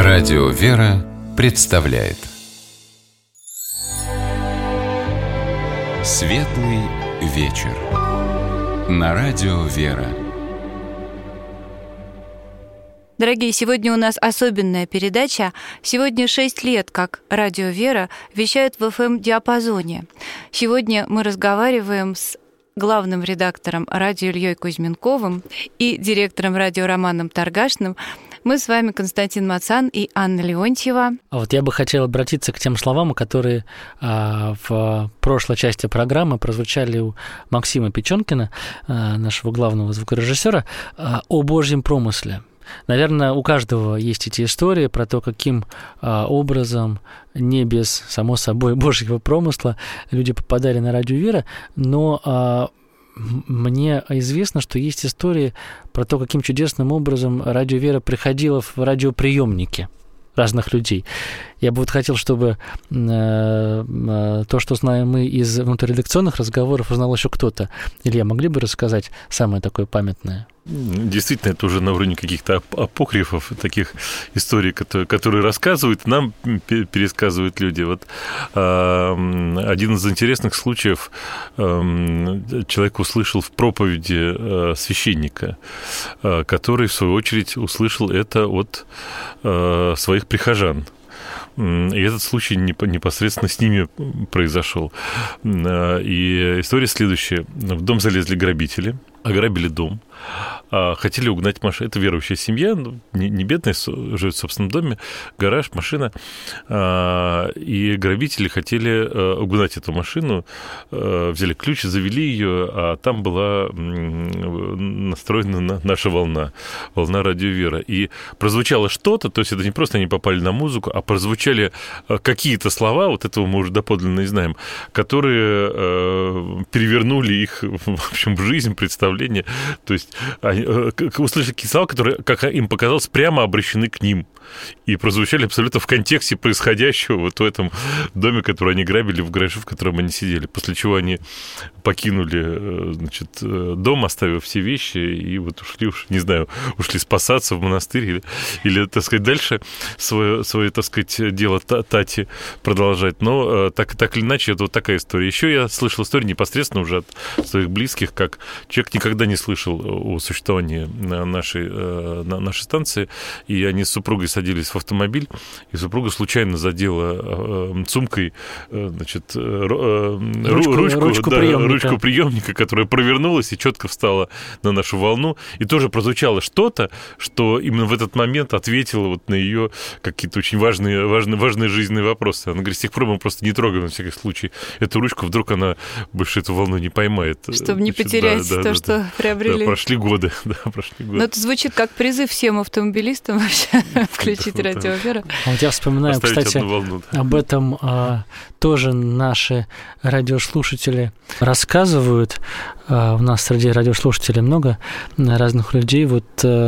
Радио «Вера» представляет Светлый вечер на Радио «Вера». Дорогие, сегодня у нас особенная передача. Сегодня 6 лет, как Радио «Вера» вещает в FM-диапазоне. Сегодня мы разговариваем с главным редактором радио Ильей Кузьменковым и директором радио Романом Торгашным. Мы с вами Константин Мацан и Анна Леонтьева. А вот я бы хотел обратиться к тем словам, которые в прошлой части программы прозвучали у Максима Печенкина, нашего главного звукорежиссера, о Божьем промысле. Наверное, у каждого есть эти истории про то, каким образом, не без, само собой, Божьего промысла, люди попадали на Радио «Вера», но мне известно, что есть истории про то, каким чудесным образом Радио «Вера» приходило в радиоприемники разных людей. Я бы вот хотел, чтобы то, что знаем мы из внутриредакционных разговоров, узнал еще кто-то. Илья, могли бы рассказать самое такое памятное? Действительно, это уже на уровне каких-то апокрифов, таких историй, которые рассказывают, нам пересказывают люди. Вот один из интересных случаев человек услышал в проповеди священника, который, в свою очередь, услышал это от своих прихожан. И этот случай непосредственно с ними произошел. И история следующая. В дом залезли грабители, ограбили дом, хотели угнать машину. Это верующая семья, не бедная, живет в собственном доме, гараж, машина. И грабители хотели угнать эту машину, взяли ключ, завели ее, а там была настроена наша волна Радио «Вера». И прозвучало что-то, то есть это не просто они попали на музыку, а прозвучали какие-то слова, вот этого мы уже доподлинно не знаем, которые перевернули их, в общем, в жизнь, представление. То есть они услышали какие-то слова, которые, как им показалось, прямо обращены к ним. И прозвучали абсолютно в контексте происходящего вот в этом доме, который они грабили, в гараже, в котором они сидели. После чего они покинули, значит, дом, оставив все вещи, и вот ушли спасаться в монастырь или так сказать, дальше свое, так сказать, дело Тати продолжать. Но так или иначе, это вот такая история. Еще я слышал историю непосредственно уже от своих близких, как человек никогда не слышал о существовании нашей станции, и они с супругой садились в автомобиль, и супруга случайно задела сумкой, значит, ручку приемника, которая провернулась и четко встала на нашу волну, и тоже прозвучало что-то, что именно в этот момент ответило вот на ее какие-то очень важные жизненные вопросы. Она говорит, с тех пор мы просто не трогаем на всякий случай эту ручку, вдруг она больше эту волну не поймает. Чтобы не потерять что приобрели. Да, прошли годы. Но это звучит как призыв всем автомобилистам вообще включить Радио «Вера». А вот я вспоминаю, кстати, об этом тоже наши радиослушатели рассказывают. У нас среди радиослушателей много разных людей. Вот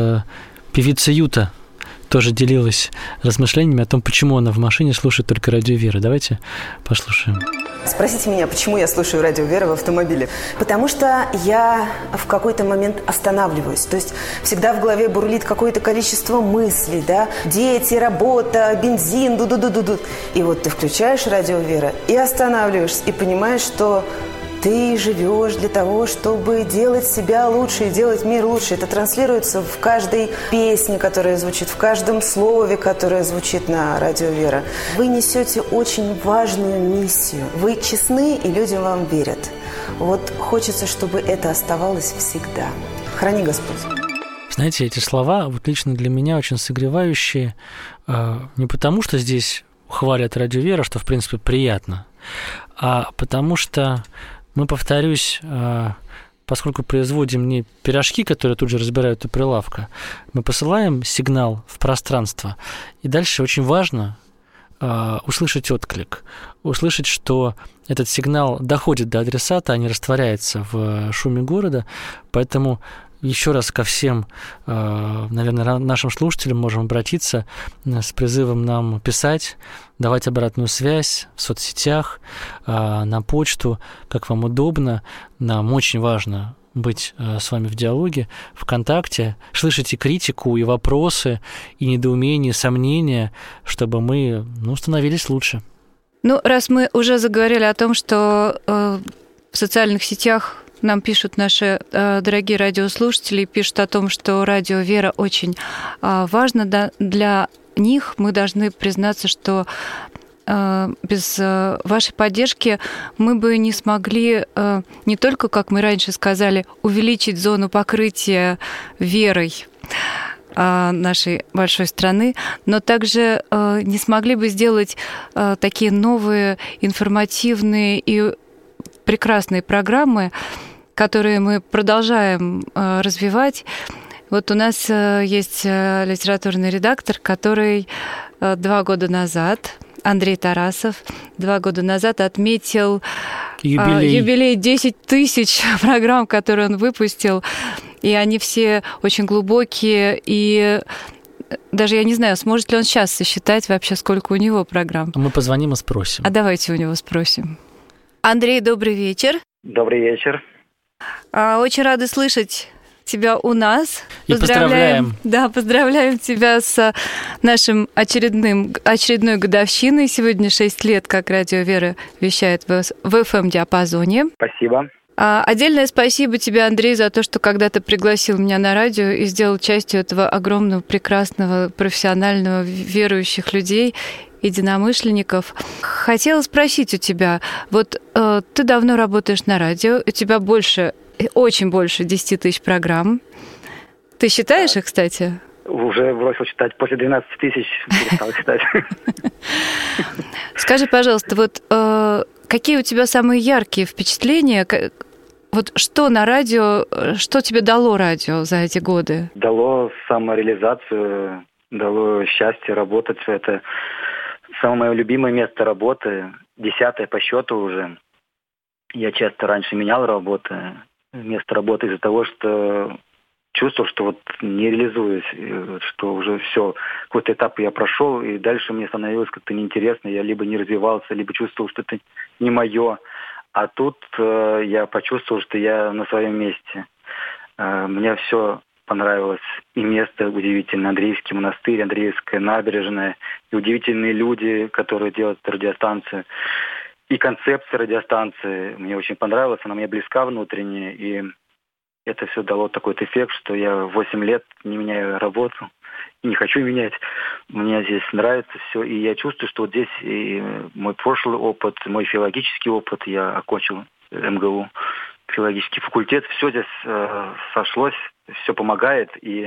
певица Юта тоже делилась размышлениями о том, почему она в машине слушает только Радио «Вера». Давайте послушаем. Спросите меня, почему я слушаю Радио «Вера» в автомобиле. Потому что я в какой-то момент останавливаюсь. То есть всегда в голове бурлит какое-то количество мыслей, да? Дети, работа, бензин, ду-ду-ду-ду-ду. И вот ты включаешь Радио «Вера» и останавливаешься, и понимаешь, что ты живешь для того, чтобы делать себя лучше и делать мир лучше. Это транслируется в каждой песне, которая звучит, в каждом слове, которое звучит на Радио «Вера. Вы несете очень важную миссию. Вы честны, и люди вам верят. Вот хочется, чтобы это оставалось всегда. Храни Господь. Знаете, эти слова вот лично для меня очень согревающие. Не потому, что здесь хвалят Радио «Вера», что, в принципе, приятно, а потому что мы, повторюсь, поскольку производим не пирожки, которые тут же разбирают у прилавка, мы посылаем сигнал в пространство. И дальше очень важно услышать отклик, услышать, что этот сигнал доходит до адресата, а не растворяется в шуме города. Поэтому еще раз ко всем, наверное, нашим слушателям можем обратиться с призывом нам писать, давать обратную связь в соцсетях, на почту, как вам удобно. Нам очень важно быть с вами в диалоге, в контакте, слышать и критику, и вопросы, и недоумения, и сомнения, чтобы мы становились лучше. Ну, раз мы уже заговорили о том, что в социальных сетях нам пишут наши дорогие радиослушатели, пишут о том, что радио «Вера» очень важно для них, мы должны признаться, что без вашей поддержки мы бы не смогли не только, как мы раньше сказали, увеличить зону покрытия верой нашей большой страны, но также не смогли бы сделать такие новые информативные и прекрасные программы, которые мы продолжаем развивать. Вот у нас есть литературный редактор, который 2 года назад, Андрей Тарасов, 2 года назад отметил юбилей 10 тысяч программ, которые он выпустил. И они все очень глубокие. И даже я не знаю, сможет ли он сейчас сосчитать вообще, сколько у него программ. Мы позвоним и спросим. А давайте у него спросим. Андрей, добрый вечер. Добрый вечер. Очень рада слышать тебя у нас. И поздравляем. Да, поздравляем тебя с нашим очередной годовщиной. Сегодня 6 лет, как радио «Вера» вещает в FM-диапазоне. Спасибо. Отдельное спасибо тебе, Андрей, за то, что когда ты пригласил меня на радио и сделал частью этого огромного, прекрасного, профессионального, верующих людей, единомышленников. Хотела спросить у тебя, вот ты давно работаешь на радио, у тебя очень больше 10 тысяч программ. Ты считаешь их, кстати? Уже бросил читать. После 12 тысяч перестал читать. Скажи, пожалуйста, вот какие у тебя самые яркие впечатления? Вот что на радио, что тебе дало радио за эти годы? Дало самореализацию, дало счастье работать. Это самое мое любимое место работы. 10-е по счету уже. Я часто раньше менял место работы из-за того, что чувствовал, что вот не реализуюсь, что уже все, какой-то этап я прошел, и дальше мне становилось как-то неинтересно, я либо не развивался, либо чувствовал, что это не мое. А тут я почувствовал, что я на своем месте. Мне все понравилось. И место удивительное, Андреевский монастырь, Андреевская набережная, и удивительные люди, которые делают радиостанцию. И концепция радиостанции мне очень понравилась, она мне близка внутренне, и это все дало такой эффект, что я 8 лет не меняю работу, не хочу менять. Мне здесь нравится все, и я чувствую, что вот здесь и мой прошлый опыт, мой филологический опыт, я окончил МГУ, филологический факультет, все здесь сошлось, все помогает, и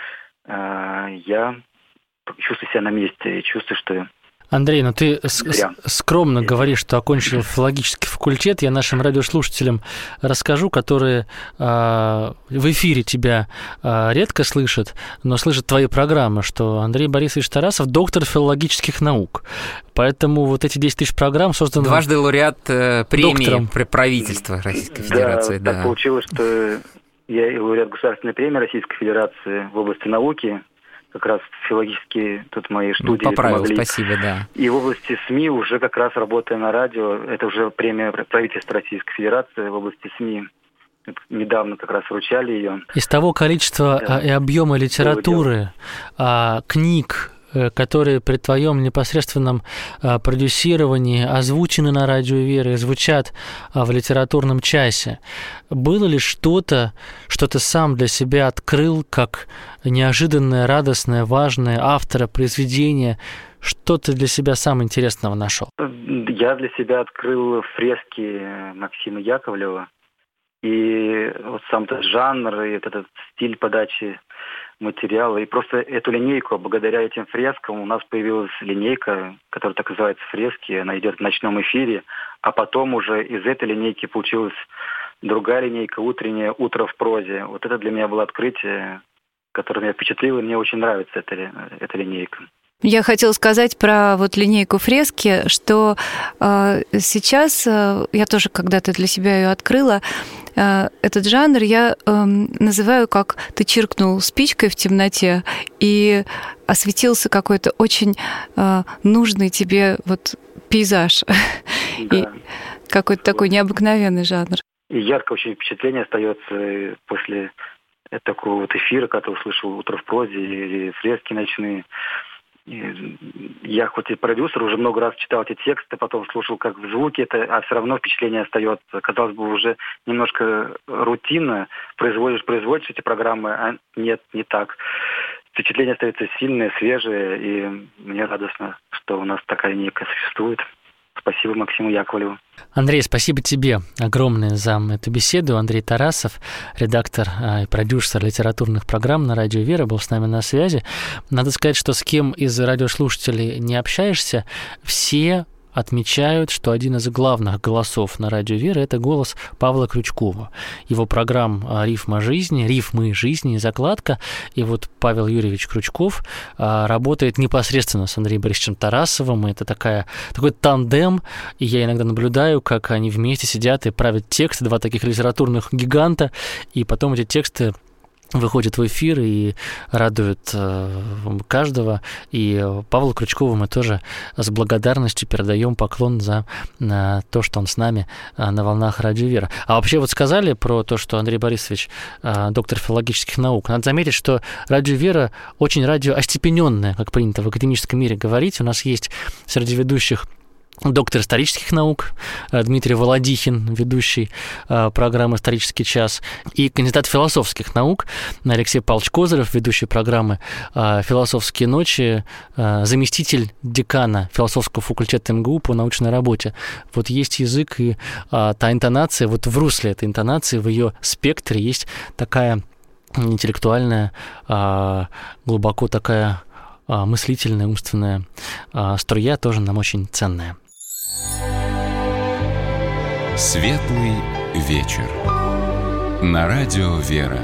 я чувствую себя на месте, и чувствую, что... Андрей, ты скромно говоришь, что окончил филологический факультет. Я нашим радиослушателям расскажу, которые в эфире тебя редко слышат, но слышат твои программы, что Андрей Борисович Тарасов – доктор филологических наук. Поэтому вот эти 10 тысяч программ созданы... Дважды лауреат премии правительства Российской Федерации. Да, так получилось, что я и лауреат Государственной премии Российской Федерации в области науки. Как раз филологические тут мои студии помогли. Спасибо, да. И в области СМИ уже как раз работая на радио, это уже премия правительства Российской Федерации в области СМИ. Недавно как раз вручали ее. Из того количества и объема литературы, книг, которые при твоем непосредственном продюсировании озвучены на радио «Вера» и звучат в литературном часе, было ли что-то, что ты сам для себя открыл как неожиданное, радостное, важное автора произведения? Что ты для себя самого интересного нашел? Я для себя открыл фрески Максима Яковлева. И вот сам этот жанр, и этот стиль подачи материала, и просто эту линейку, благодаря этим фрескам у нас появилась линейка, которая так называется «Фрески», она идет в ночном эфире, а потом уже из этой линейки получилась другая линейка «Утреннее утро в прозе». Вот это для меня было открытие, которое меня впечатлило, и мне очень нравится эта линейка. Я хотела сказать про вот линейку фрески, что сейчас, я тоже когда-то для себя ее открыла, этот жанр я называю, как ты чиркнул спичкой в темноте, и осветился какой-то очень нужный тебе вот пейзаж. Да. И какой-то такой необыкновенный жанр. И яркое очень впечатление остается после такого вот эфира, который услышал «Утро в прозе» или «Фрески ночные». И я хоть и продюсер, уже много раз читал эти тексты, потом слушал как в звуке это, а все равно впечатление остается. Казалось бы, уже немножко рутинно производишь эти программы, а нет, не так. Впечатление остается сильное, свежее, и мне радостно, что у нас такая линейка существует. Спасибо Максиму Яковлеву. Андрей, спасибо тебе огромное за эту беседу. Андрей Тарасов, редактор и продюсер литературных программ на радио «Вера», был с нами на связи. Надо сказать, что с кем из радиослушателей не общаешься, все отмечают, что один из главных голосов на радио «Вера» — это голос Павла Крючкова. Его программ «Рифмы жизни» и «Закладка». И вот Павел Юрьевич Крючков работает непосредственно с Андреем Борисовичем Тарасовым. И это такой тандем. И я иногда наблюдаю, как они вместе сидят и правят тексты, два таких литературных гиганта. И потом эти тексты выходит в эфир и радует каждого. И Павлу Крючкову мы тоже с благодарностью передаем поклон за то, что он с нами на волнах радио «Вера». А вообще вот сказали про то, что Андрей Борисович доктор филологических наук. Надо заметить, что радио «Вера» очень радиоостепенённое, как принято в академическом мире говорить. У нас есть среди ведущих доктор исторических наук Дмитрий Володихин, ведущий программы «Исторический час», и кандидат философских наук Алексей Павлович Козырев, ведущий программы «Философские ночи», заместитель декана философского факультета МГУ по научной работе. Вот есть язык и та интонация, вот в русле этой интонации, в ее спектре есть такая интеллектуальная, глубоко такая мыслительная, умственная струя, тоже нам очень ценная. Светлый вечер. На радио «Вера».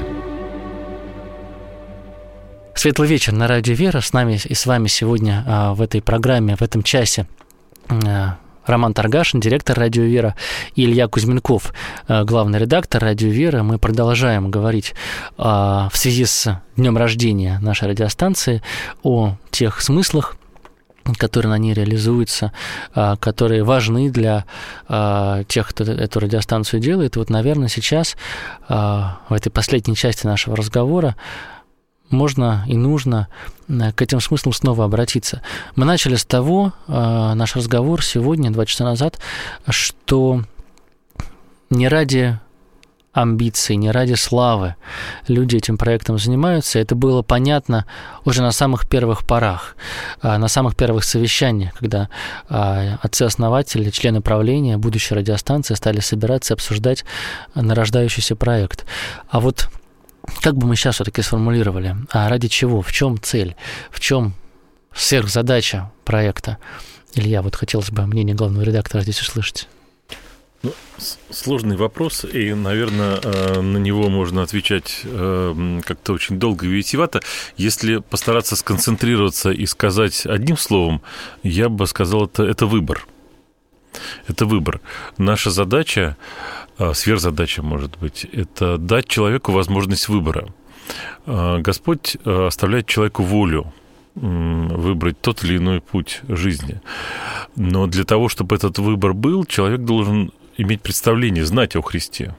Светлый вечер на радио «Вера». С нами и с вами сегодня в этой программе, в этом часе Роман Таргашин, директор радио «Вера», и Илья Кузьменков, главный редактор радио «Вера». Мы продолжаем говорить в связи с днем рождения нашей радиостанции о тех смыслах, которые на ней реализуются, которые важны для тех, кто эту радиостанцию делает. И вот, наверное, сейчас, в этой последней части нашего разговора, можно и нужно к этим смыслам снова обратиться. Мы начали с того, наш разговор сегодня, 2 часа назад, что не ради амбиций, не ради славы люди этим проектом занимаются. Это было понятно уже на самых первых порах, на самых первых совещаниях, когда отцы-основатели, члены правления будущей радиостанции стали собираться и обсуждать нарождающийся проект. А вот как бы мы сейчас все-таки сформулировали, а ради чего, в чем цель, в чем сверхзадача проекта? Илья, вот хотелось бы мнение главного редактора здесь услышать. Ну, сложный вопрос, и, наверное, на него можно отвечать как-то очень долго и витиевато. Если постараться сконцентрироваться и сказать одним словом, я бы сказал, это выбор. Это выбор. Наша задача, сверхзадача, может быть, это дать человеку возможность выбора. Господь оставляет человеку волю выбрать тот или иной путь жизни. Но для того, чтобы этот выбор был, человек должен иметь представление, знать о Христе.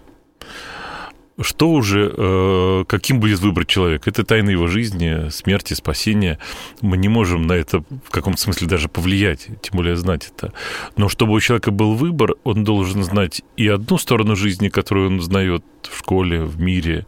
Что уже, каким будет выбрать человек? Это тайна его жизни, смерти, спасения. Мы не можем на это в каком-то смысле даже повлиять, тем более знать это. Но чтобы у человека был выбор, он должен знать и одну сторону жизни, которую он знает в школе, в мире,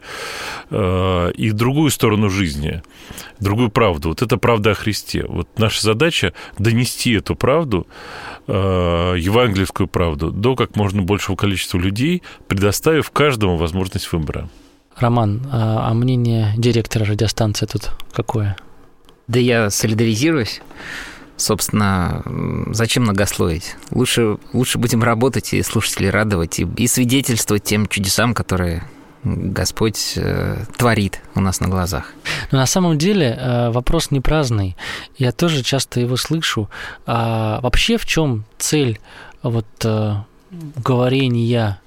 и другую сторону жизни, другую правду. Вот это правда о Христе. Вот наша задача — донести эту правду, евангельскую правду, до как можно большего количества людей, предоставив каждому возможность выбора. Роман, а мнение директора радиостанции тут какое? Да я солидаризируюсь. Собственно, зачем многословить? Лучше будем работать и слушателей радовать, и свидетельствовать тем чудесам, которые Господь творит у нас на глазах. Но на самом деле вопрос не праздный. Я тоже часто его слышу. А вообще в чем цель вот говорения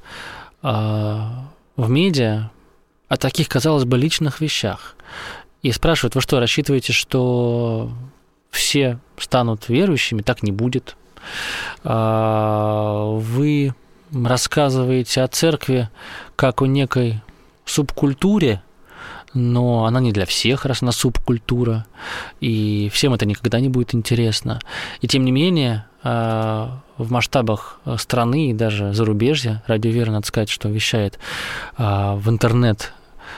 в медиа о таких, казалось бы, личных вещах? И спрашивают: вы что, рассчитываете, что все станут верующими? Так не будет. Вы рассказываете о церкви как о некой субкультуре, но она не для всех, раз она субкультура, и всем это никогда не будет интересно. И тем не менее, в масштабах страны и даже зарубежья Радио Вера, надо сказать, что вещает в интернет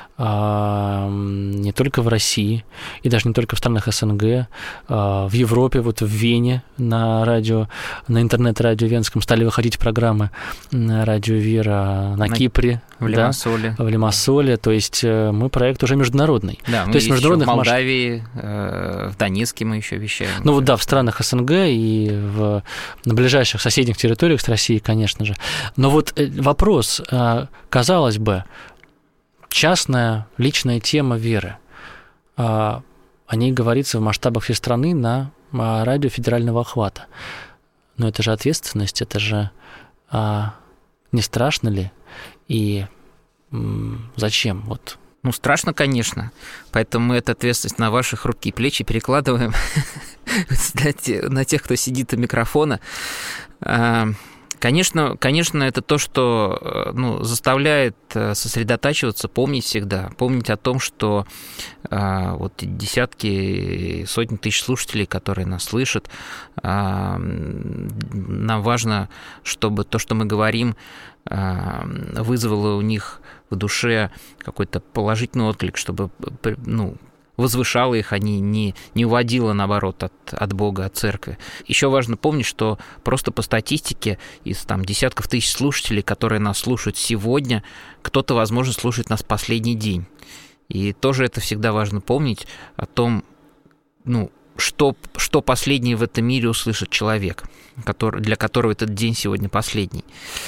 не только в России, и даже не только в странах СНГ, в Европе, вот в Вене на интернет-радио венском стали выходить программы Радио Вера на Кипре, в Лимассоле. Да, в Лимассоле, то есть мы проект уже международный. Да, то есть международных в Молдавии, в Донецке мы еще вещаем. Ну вот да, в странах СНГ и на ближайших соседних территориях с Россией, конечно же. Но вот вопрос, казалось бы, частная, личная тема веры. О ней говорится в масштабах всей страны на радио федерального охвата. Но это же ответственность, это же не страшно ли? И зачем? Вот. Ну, страшно, конечно. Поэтому мы эту ответственность на ваших руки и плечи перекладываем на тех, кто сидит у микрофона. Конечно, это то, что заставляет сосредотачиваться, помнить всегда, помнить о том, что вот десятки, сотни тысяч слушателей, которые нас слышат, нам важно, чтобы то, что мы говорим, вызвало у них в душе какой-то положительный отклик, чтобы возвышало их, а не уводило, наоборот, от Бога, от церкви. Еще важно помнить, что просто по статистике из десятков тысяч слушателей, которые нас слушают сегодня, кто-то, возможно, слушает нас последний день. И тоже это всегда важно помнить о том, что последнее в этом мире услышит человек, для которого этот день сегодня последний.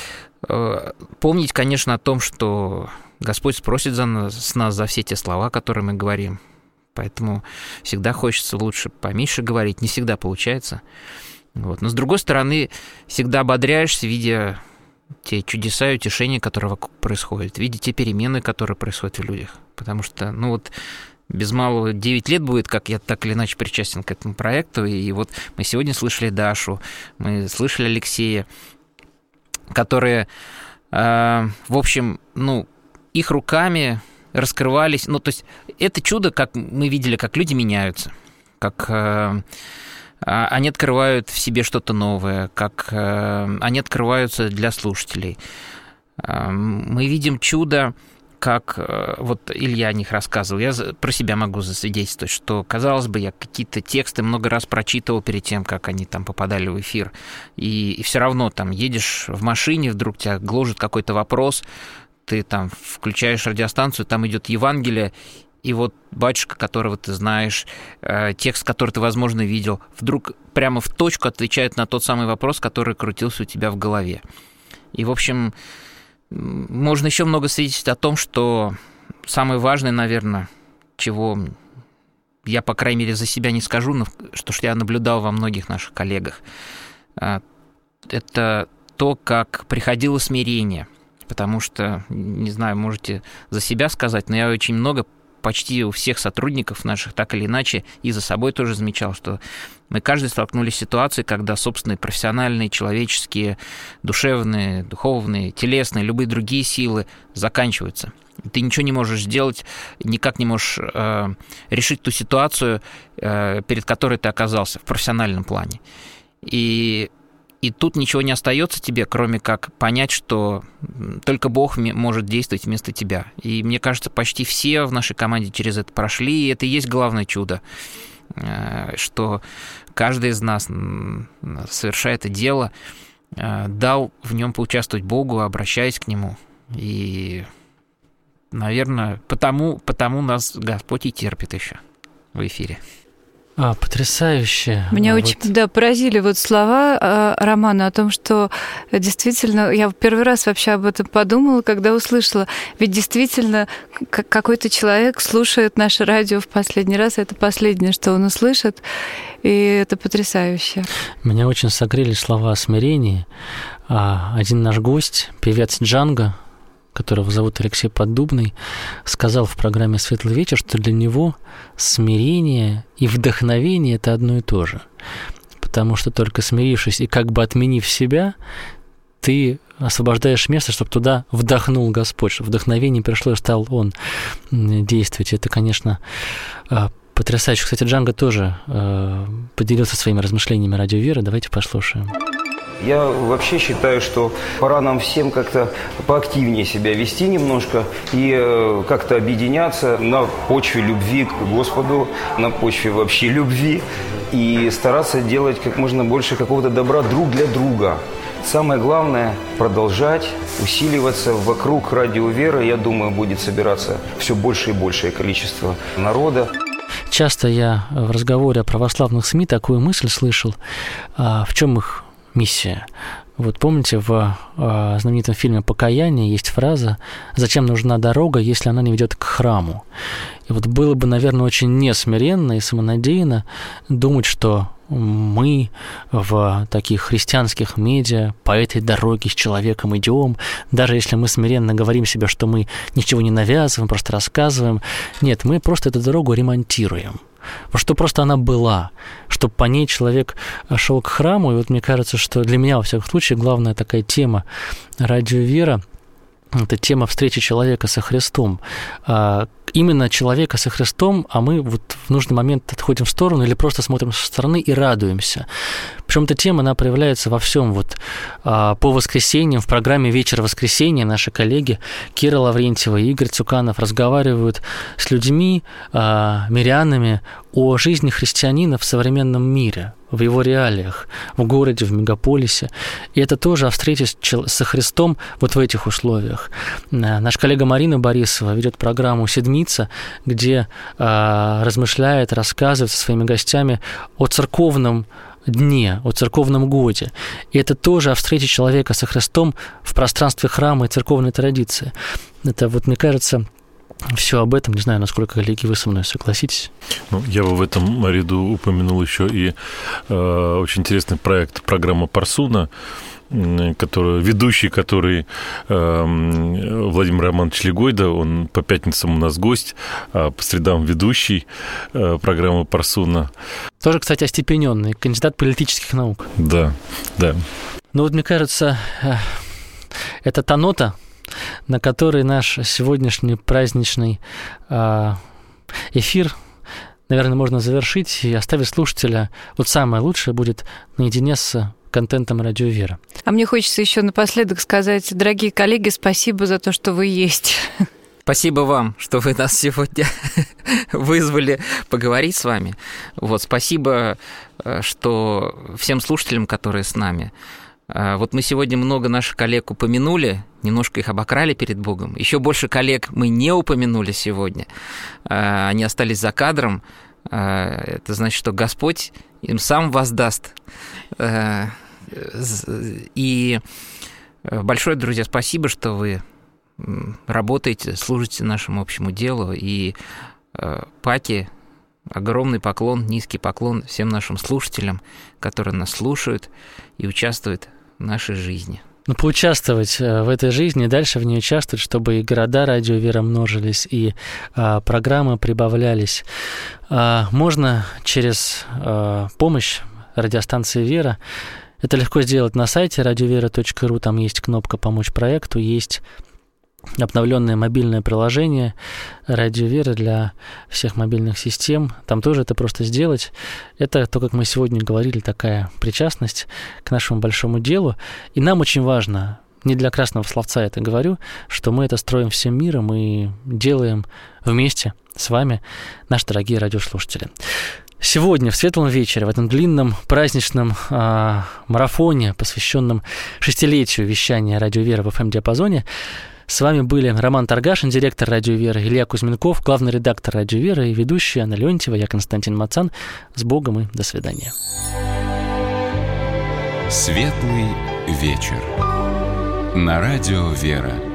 Помнить, конечно, о том, что Господь спросит с нас за все те слова, которые мы говорим. Поэтому всегда хочется лучше поменьше говорить, не всегда получается. Вот. Но, с другой стороны, всегда ободряешься, видя те чудеса и утешения, которые вокруг происходят, видя те перемены, которые происходят в людях. Потому что, без малого 9 лет будет, как я так или иначе причастен к этому проекту. И вот мы сегодня слышали Дашу, мы слышали Алексея, которые, в общем, их руками раскрывались, то есть это чудо, как мы видели, как люди меняются, как они открывают в себе что-то новое, как они открываются для слушателей. Мы видим чудо, как вот Илья о них рассказывал, я про себя могу засвидетельствовать, что, казалось бы, я какие-то тексты много раз прочитывал перед тем, как они попадали в эфир, и все равно едешь в машине, вдруг тебя гложет какой-то вопрос, ты включаешь радиостанцию, там идет Евангелие, и вот батюшка, которого ты знаешь, текст, который ты, возможно, видел, вдруг прямо в точку отвечает на тот самый вопрос, который крутился у тебя в голове. И, в общем, можно еще много свидетельствовать о том, что самое важное, наверное, чего я, по крайней мере, за себя не скажу, но что я наблюдал во многих наших коллегах, это то, как приходило смирение. Потому что, не знаю, можете за себя сказать, но я очень много, почти у всех сотрудников наших, так или иначе, и за собой тоже замечал, что мы каждый столкнулись с ситуацией, когда собственные профессиональные, человеческие, душевные, духовные, телесные, любые другие силы заканчиваются. Ты ничего не можешь сделать, никак не можешь решить ту ситуацию, перед которой ты оказался в профессиональном плане. И тут ничего не остается тебе, кроме как понять, что только Бог может действовать вместо тебя. И мне кажется, почти все в нашей команде через это прошли, и это и есть главное чудо, что каждый из нас, совершая это дело, дал в нем поучаствовать Богу, обращаясь к Нему. И, наверное, потому нас Господь и терпит еще в эфире. Потрясающе. Меня очень поразили слова Романа о том, что действительно, я первый раз вообще об этом подумала, когда услышала, ведь действительно какой-то человек слушает наше радио в последний раз, это последнее, что он услышит, и это потрясающе. Меня очень согрели слова о смирении. Один наш гость, певец Джанго, которого зовут Алексей Поддубный, сказал в программе «Светлый вечер», что для него смирение и вдохновение – это одно и то же. Потому что только смирившись и как бы отменив себя, ты освобождаешь место, чтобы туда вдохнул Господь, чтобы вдохновение пришло и стал Он действовать. Это, конечно, потрясающе. Кстати, Джанго тоже поделился своими размышлениями «Радио Вера». Давайте послушаем. Я вообще считаю, что пора нам всем как-то поактивнее себя вести немножко и как-то объединяться на почве любви к Господу, на почве вообще любви и стараться делать как можно больше какого-то добра друг для друга. Самое главное – продолжать усиливаться. Вокруг Радио Вера, я думаю, будет собираться все больше и большее количество народа. Часто я в разговоре о православных СМИ такую мысль слышал, в чем их миссия. Вот помните, в знаменитом фильме «Покаяние» есть фраза «Зачем нужна дорога, если она не ведет к храму?» И вот было бы, наверное, очень несмиренно и самонадеянно думать, что мы в таких христианских медиа по этой дороге с человеком идем, даже если мы смиренно говорим себе, что мы ничего не навязываем, просто рассказываем. Нет, мы просто эту дорогу ремонтируем. Что просто она была, чтобы по ней человек шел к храму. И вот мне кажется, что для меня, во всяком случае, главная такая тема «Радио Вера» – это тема встречи человека со Христом. Именно человека со Христом, а мы вот в нужный момент отходим в сторону или просто смотрим со стороны и радуемся. Причем эта тема, она проявляется во всем. Вот по воскресеньям в программе «Вечер воскресенья» наши коллеги Кира Лаврентьева и Игорь Цуканов разговаривают с людьми, мирянами, о жизни христианина в современном мире, в его реалиях, в городе, в мегаполисе. И это тоже о встрече со Христом вот в этих условиях. Наш коллега Марина Борисова ведет программу «Седмица», где размышляет, рассказывает со своими гостями о церковном дне, о церковном годе. И это тоже о встрече человека со Христом в пространстве храма и церковной традиции. Это вот, мне кажется, все об этом. Не знаю, насколько, коллеги, вы со мной согласитесь. Ну, я бы в этом ряду упомянул еще и очень интересный проект, программа «Парсуна», ведущий, который Владимир Романович Легойда, он по пятницам у нас гость, а по средам ведущий программы «Парсуна». Тоже, кстати, остепененный, кандидат политических наук. Да, да. Ну вот, мне кажется, это та нота, на которой наш сегодняшний праздничный эфир, наверное, можно завершить и оставить слушателя. Вот самое лучшее будет наедине с контентом «Радио Вера». А мне хочется еще напоследок сказать, дорогие коллеги, спасибо за то, что вы есть. Спасибо вам, что вы нас сегодня вызвали поговорить с вами. Вот, спасибо, что всем слушателям, которые с нами. Вот мы сегодня много наших коллег упомянули, немножко их обокрали перед Богом. Еще больше коллег мы не упомянули сегодня. Они остались за кадром. Это значит, что Господь им сам воздаст. И большое, друзья, спасибо, что вы работаете, служите нашему общему делу. И Паки, огромный поклон, низкий поклон всем нашим слушателям, которые нас слушают и участвуют в нашей жизни. Ну, поучаствовать в этой жизни, дальше в ней участвовать, чтобы и города «Радио Вера» множились, и программы прибавлялись. Можно через помощь радиостанции «Вера». Это легко сделать на сайте radiovera.ru, там есть кнопка «Помочь проекту», есть обновленное мобильное приложение «Радио Вера» для всех мобильных систем. Там тоже это просто сделать. Это то, как мы сегодня говорили, такая причастность к нашему большому делу. И нам очень важно, не для красного словца это говорю, что мы это строим всем миром и делаем вместе с вами, наши дорогие радиослушатели. Сегодня, в светлом вечере, в этом длинном праздничном марафоне, посвященном 6-летию вещания «Радио Вера» в FM-диапазоне, с вами были Роман Таргашин, директор «Радио Вера», Илья Кузьменков, главный редактор «Радио Вера» и ведущий Анна Леонтьева, я Константин Мацан. С Богом и до свидания. Светлый вечер. На «Радио Вера».